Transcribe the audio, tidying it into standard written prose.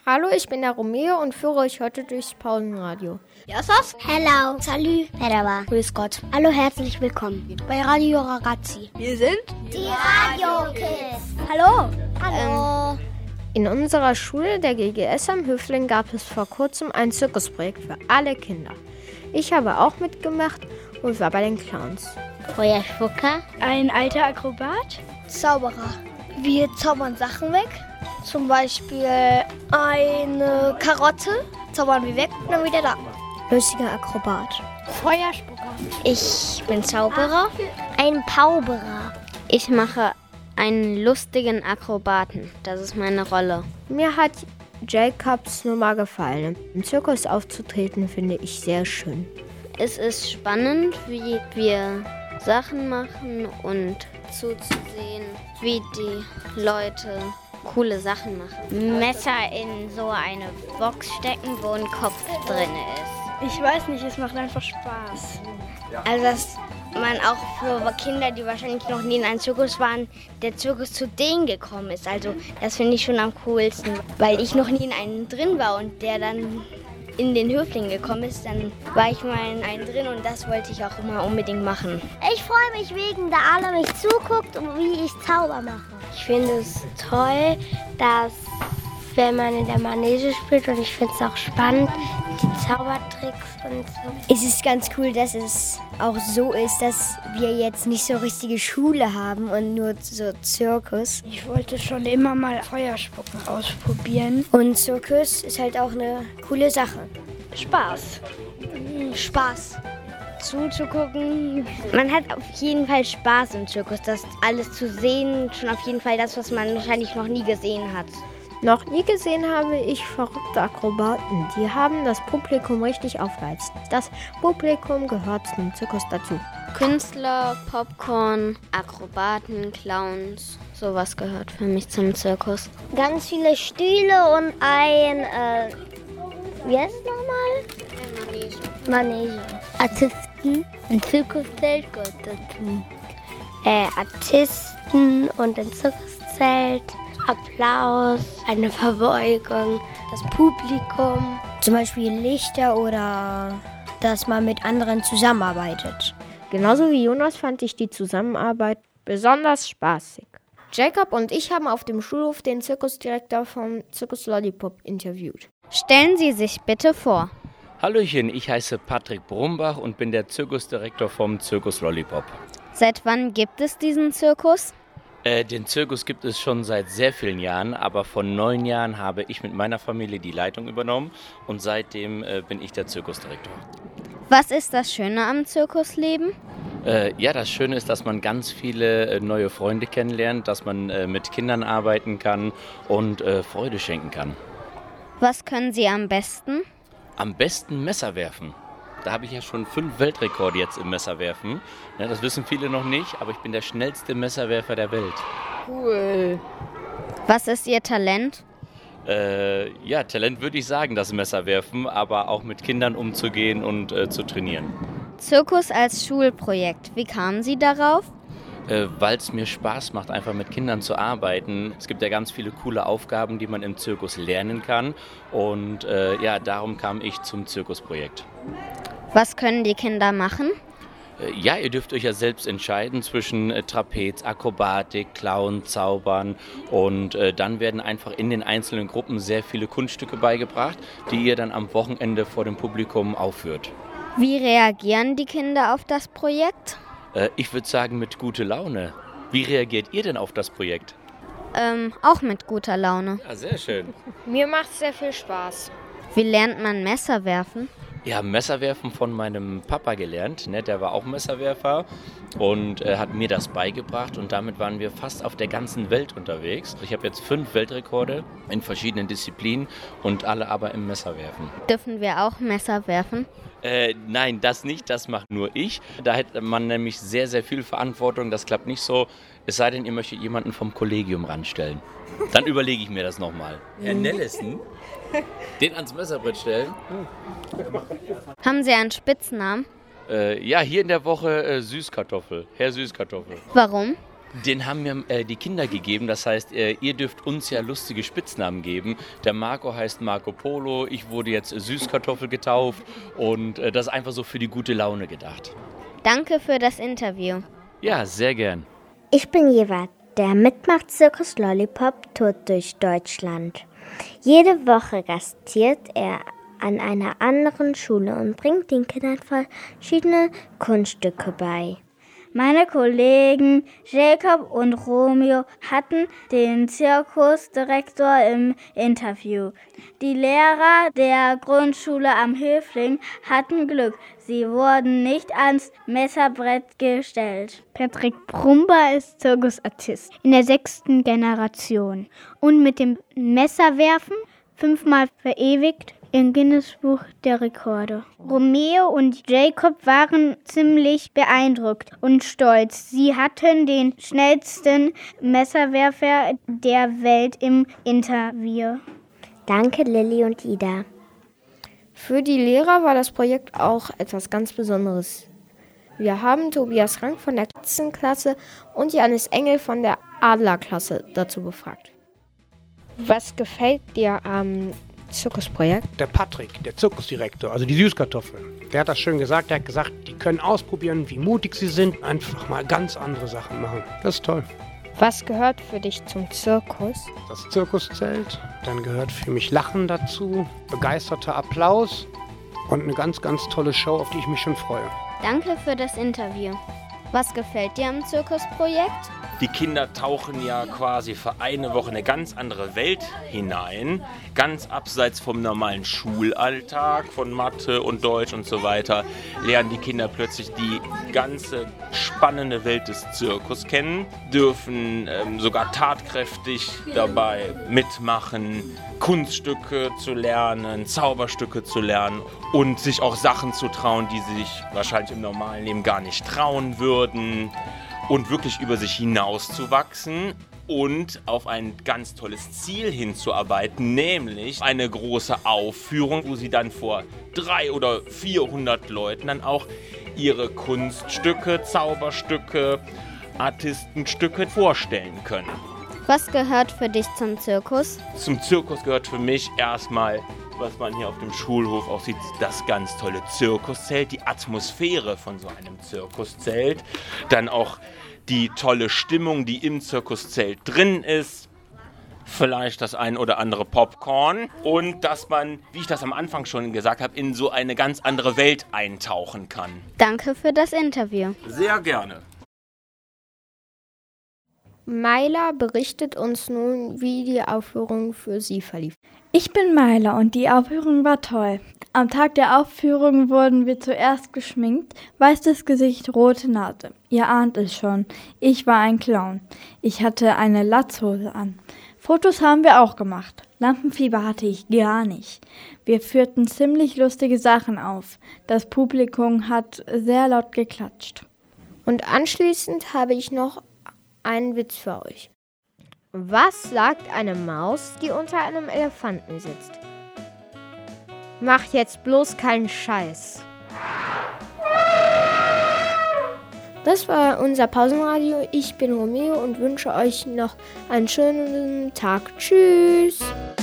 Hallo, ich bin der Romeo und führe euch heute durchs Pausenradio. Yasas? Hello. Salut. Merhaba. Grüß Gott. Hallo, herzlich willkommen bei Radio Ragazzi. Wir sind die Radio Kids. Hallo. Hallo. In unserer Schule, der GGS am Höfling, gab es vor kurzem ein Zirkusprojekt für alle Kinder. Ich habe auch mitgemacht und war bei den Clowns. Feuerspucker. Ein alter Akrobat. Zauberer. Wir zaubern Sachen weg. Zum Beispiel eine Karotte. Zaubern wir weg und dann wieder da. Lustiger Akrobat. Feuerspucker. Ich bin Zauberer. Ein Pauberer. Ich mache einen lustigen Akrobaten. Das ist meine Rolle. Mir hat Jacobs Nummer gefallen. Im Zirkus aufzutreten finde ich sehr schön. Es ist spannend, wie wir Sachen machen und zuzusehen, wie die Leute coole Sachen machen. Messer in so eine Box stecken, wo ein Kopf drin ist. Ich weiß nicht, es macht einfach Spaß. Also dass man auch für Kinder, die wahrscheinlich noch nie in einem Zirkus waren, der Zirkus zu denen gekommen ist. Also das finde ich schon am coolsten, weil ich noch nie in einem drin war und der dann in den Höfling gekommen ist, dann war ich mal in einen drin und das wollte ich auch immer unbedingt machen. Ich freue mich wegen, da alle mich zuguckt und wie ich Zauber mache. Ich finde es toll, dass wenn man in der Manege spielt und ich finde es auch spannend, die Zaubertricks und so. Es ist ganz cool, dass es auch so ist, dass wir jetzt nicht so richtige Schule haben und nur so Zirkus. Ich wollte schon immer mal Feuerspucken ausprobieren. Und Zirkus ist halt auch eine coole Sache. Spaß. Spaß. Zuzugucken. Man hat auf jeden Fall Spaß im Zirkus, das alles zu sehen, schon auf jeden Fall das, was man wahrscheinlich noch nie gesehen hat. Noch nie gesehen habe ich verrückte Akrobaten. Die haben das Publikum richtig aufgeheizt. Das Publikum gehört zum Zirkus dazu. Künstler, Popcorn, Akrobaten, Clowns, sowas gehört für mich zum Zirkus. Ganz viele Stühle und ein, wie heißt es nochmal? Manege. Artisten, ein Zirkuszelt gehört dazu. Artisten und ein Zirkuszelt. Applaus, eine Verbeugung, das Publikum. Zum Beispiel Lichter oder dass man mit anderen zusammenarbeitet. Genauso wie Jonas fand ich die Zusammenarbeit besonders spaßig. Jacob und ich haben auf dem Schulhof den Zirkusdirektor vom Zirkus Lollipop interviewt. Stellen Sie sich bitte vor. Hallöchen, ich heiße Patrick Brumbach und bin der Zirkusdirektor vom Zirkus Lollipop. Seit wann gibt es diesen Zirkus? Den Zirkus gibt es schon seit sehr vielen Jahren, aber vor 9 Jahren habe ich mit meiner Familie die Leitung übernommen und seitdem bin ich der Zirkusdirektor. Was ist das Schöne am Zirkusleben? Ja, das Schöne ist, dass man ganz viele neue Freunde kennenlernt, dass man mit Kindern arbeiten kann und Freude schenken kann. Was können Sie am besten? Am besten Messer werfen. Da habe ich ja schon 5 Weltrekorde jetzt im Messerwerfen. Ja, das wissen viele noch nicht, aber ich bin der schnellste Messerwerfer der Welt. Cool. Was ist Ihr Talent? Ja, Talent würde ich sagen, das Messerwerfen, aber auch mit Kindern umzugehen und zu trainieren. Zirkus als Schulprojekt. Wie kamen Sie darauf? Weil es mir Spaß macht, einfach mit Kindern zu arbeiten. Es gibt ja ganz viele coole Aufgaben, die man im Zirkus lernen kann. Und ja, darum kam ich zum Zirkusprojekt. Was können die Kinder machen? Ja, ihr dürft euch ja selbst entscheiden zwischen Trapez, Akrobatik, Clown, Zaubern und dann werden einfach in den einzelnen Gruppen sehr viele Kunststücke beigebracht, die ihr dann am Wochenende vor dem Publikum aufführt. Wie reagieren die Kinder auf das Projekt? Ich würde sagen mit guter Laune. Wie reagiert ihr denn auf das Projekt? Auch mit guter Laune. Ja, sehr schön. Mir macht es sehr viel Spaß. Wie lernt man Messer werfen? Ja, Messerwerfen von meinem Papa gelernt, ne? Der war auch Messerwerfer und hat mir das beigebracht und damit waren wir fast auf der ganzen Welt unterwegs. Ich habe jetzt 5 Weltrekorde in verschiedenen Disziplinen und alle aber im Messerwerfen. Dürfen wir auch Messer werfen? Nein, das nicht, das macht nur ich. Da hat man nämlich sehr, sehr viel Verantwortung, das klappt nicht so, es sei denn, ihr möchtet jemanden vom Kollegium ranstellen. Dann überlege ich mir das nochmal. Herr Nellison, den ans Messerbrett stellen. Haben Sie einen Spitznamen? Ja, hier in der Woche Süßkartoffel, Herr Süßkartoffel. Warum? Den haben mir die Kinder gegeben, das heißt, ihr dürft uns ja lustige Spitznamen geben. Der Marco heißt Marco Polo, ich wurde jetzt Süßkartoffel getauft und das ist einfach so für die gute Laune gedacht. Danke für das Interview. Ja, sehr gern. Ich bin Jewart, der mitmacht Circus Lollipop Tour durch Deutschland. Jede Woche gastiert er an einer anderen Schule und bringt den Kindern verschiedene Kunststücke bei. Meine Kollegen Jacob und Romeo hatten den Zirkusdirektor im Interview. Die Lehrer der Grundschule am Höfling hatten Glück. Sie wurden nicht ans Messerbrett gestellt. Patrick Brumber ist Zirkusartist in der 6. Generation und mit dem Messerwerfen 5-mal verewigt im Guinness-Buch der Rekorde. Romeo und Jacob waren ziemlich beeindruckt und stolz. Sie hatten den schnellsten Messerwerfer der Welt im Interview. Danke, Lilly und Ida. Für die Lehrer war das Projekt auch etwas ganz Besonderes. Wir haben Tobias Rank von der Katzenklasse und Janis Engel von der Adlerklasse dazu befragt. Was gefällt dir am Zirkusprojekt? Der Patrick, der Zirkusdirektor, also die Süßkartoffeln, der hat das schön gesagt. Der hat gesagt, die können ausprobieren, wie mutig sie sind, einfach mal ganz andere Sachen machen. Das ist toll. Was gehört für dich zum Zirkus? Das Zirkuszelt, dann gehört für mich Lachen dazu, begeisterter Applaus und eine ganz, ganz tolle Show, auf die ich mich schon freue. Danke für das Interview. Was gefällt dir am Zirkusprojekt? Die Kinder tauchen ja quasi für eine Woche in eine ganz andere Welt hinein, ganz abseits vom normalen Schulalltag, von Mathe und Deutsch und so weiter, lernen die Kinder plötzlich die ganze spannende Welt des Zirkus kennen, dürfen sogar tatkräftig dabei mitmachen, Kunststücke zu lernen, Zauberstücke zu lernen und sich auch Sachen zu trauen, die sie sich wahrscheinlich im normalen Leben gar nicht trauen würden. Und wirklich über sich hinauszuwachsen und auf ein ganz tolles Ziel hinzuarbeiten, nämlich eine große Aufführung, wo sie dann vor 300 oder 400 Leuten dann auch ihre Kunststücke, Zauberstücke, Artistenstücke vorstellen können. Was gehört für dich zum Zirkus? Zum Zirkus gehört für mich erstmal, was man hier auf dem Schulhof auch sieht, das ganz tolle Zirkuszelt, die Atmosphäre von so einem Zirkuszelt, dann auch die tolle Stimmung, die im Zirkuszelt drin ist, vielleicht das ein oder andere Popcorn und dass man, wie ich das am Anfang schon gesagt habe, in so eine ganz andere Welt eintauchen kann. Danke für das Interview. Sehr gerne. Maila berichtet uns nun, wie die Aufführung für sie verlief. Ich bin Maila und die Aufführung war toll. Am Tag der Aufführung wurden wir zuerst geschminkt, weißes Gesicht, rote Nase. Ihr ahnt es schon, ich war ein Clown. Ich hatte eine Latzhose an. Fotos haben wir auch gemacht. Lampenfieber hatte ich gar nicht. Wir führten ziemlich lustige Sachen auf. Das Publikum hat sehr laut geklatscht. Und anschließend habe ich noch einen Witz für euch. Was sagt eine Maus, die unter einem Elefanten sitzt? Macht jetzt bloß keinen Scheiß. Das war unser Pausenradio. Ich bin Romeo und wünsche euch noch einen schönen Tag. Tschüss.